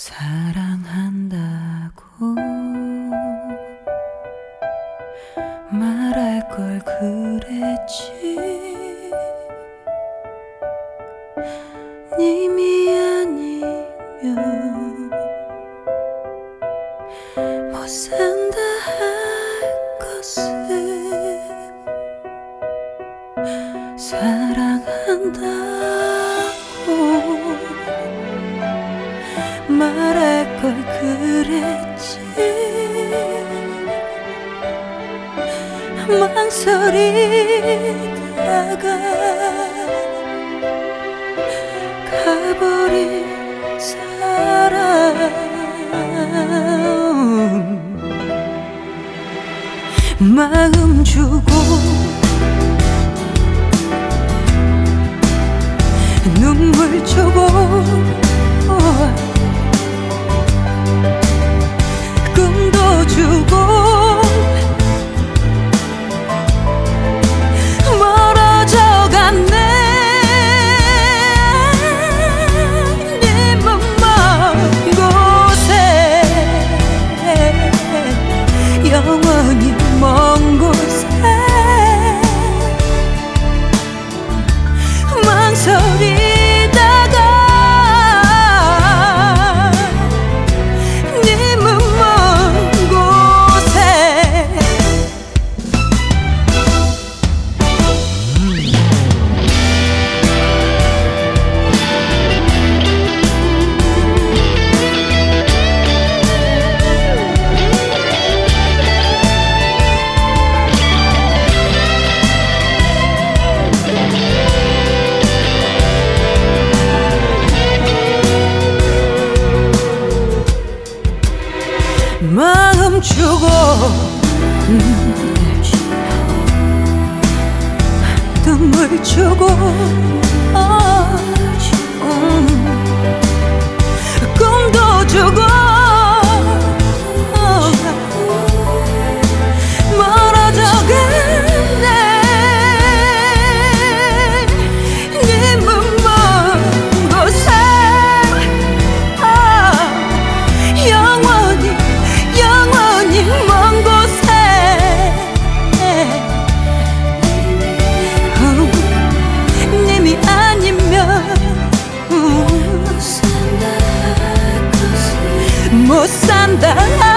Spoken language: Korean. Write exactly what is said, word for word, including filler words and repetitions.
사랑한다고 말할 걸 그랬지. 님이 아니면 못 산다 할 것을 사랑한다고 말할 걸 그랬지. 망설이다가 가버린 사람, 마음 주고 눈물 주고 꿈도 주고 멀어져 갔네. 님은 먼 곳에 영원히 먼 곳에 망설이 마음 주고 눈물 주고 어, 음, 꿈도 주고 어, 멀어져 갔네. 님은 먼 곳에 어, 영원히 영원히 먼 곳에 어, 님이 아니면 못 산다 할 것을 못 산다